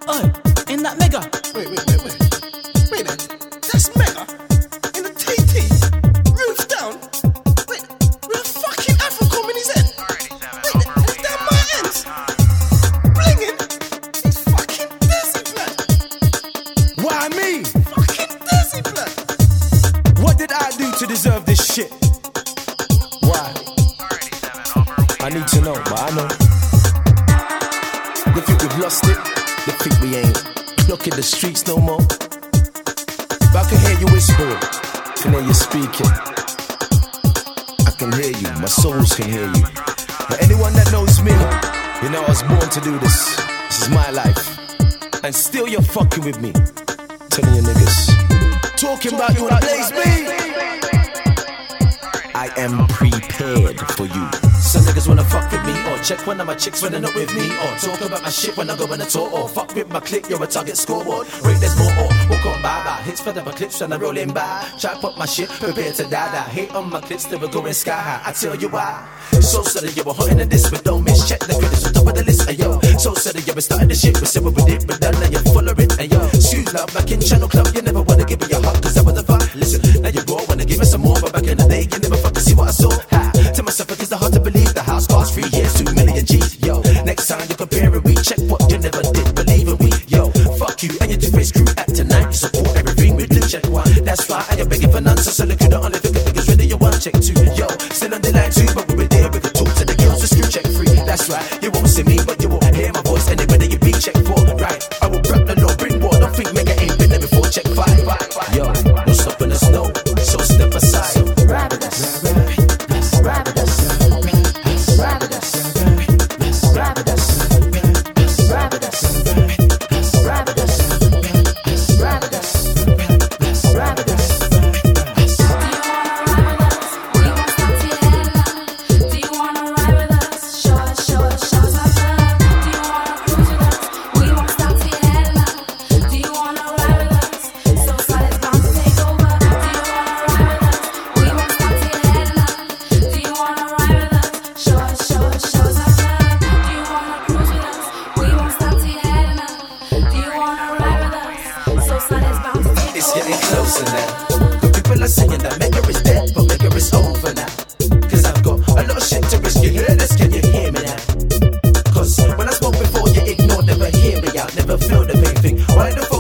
In that Mega. Wait then. That's Mega. In the TT. Roof down. Wait, with a fucking Afrocom in his head. Wait, and it's down my ends. Blinging. He's fucking dizzy, blood. Why me? Fucking dizzy, blood. What did I do to deserve this shit? Why? I need to know, but I know. They think we've lost it. They think we ain't blocking the streets no more. If I can hear you whispering, can hear you speaking, I can hear you, my souls can hear you. But anyone that knows me, you know I was born to do this. This is my life. And still you're fucking with me. Telling you niggas, talking about you wanna blaze me. I am prepared for you. Some niggas wanna fuck with me, or check one of my chicks when they're not with me, or talk about my shit when I go on a tour, or fuck with my clique, you're a target scoreboard. Rate there's more, or walk on by. Hits for the clips when I'm rolling by. Try pop my shit, prepare to die. Hate on my clips, they were going sky high. I tell you why. So sorry you were hot in this, but don't miss. Check the credits on top of the list, ayo. So sorry you were starting the shit, we said we did, but done, now you're full of it, ayo. Excuse love, back in Channel Club, you never wanna give me your heart, cause I was the fuck. Listen, now you raw, wanna give me some more, but back in the day, you never fucking see what I saw. Ha. Tell myself it is hard to believe the house cost 3 years, 2 million G's. Yo, next time you compare it, we check what you never did, believe it, we. Yo, fuck you and your two-faced crew at tonight. You support everything we do, check one. That's why I am begging for none, so look, you don't only figure because really you want check two. Yo, still on the line too, but we were there, we could talk to the girls, so screw check free. That's right, you won't see me, but you won't hear my voice anywhere that you be check for. Right, I will prep the law, bring war, don't think Mega ain't been there before, check 5. Yo, no stopping us, no, so step aside. Ride with us, ride with us, ride with us, ride with us, ride with us, ride with us, ride with us, ride with us. Do you wanna ride with us? Show us some love. Do you wanna cruise with us? We won't stop till you head love. Do you wanna ride with us? So solid's bound to take over. Do you wanna ride with us? We won't stop till you head love. Do you wanna ride with us? Show us some love. Do you wanna cruise with us? We won't stop till you head love. Do you wanna ride with us? So solid's bound to take over. It's getting closer now. But people are saying that Mega is dead, but Mega is over now. Cause I've got a lot of shit to risk. You hear this? Can you hear me now? Cause when I spoke before, you ignored, never hear me out, never feel the main thing. Why the fuck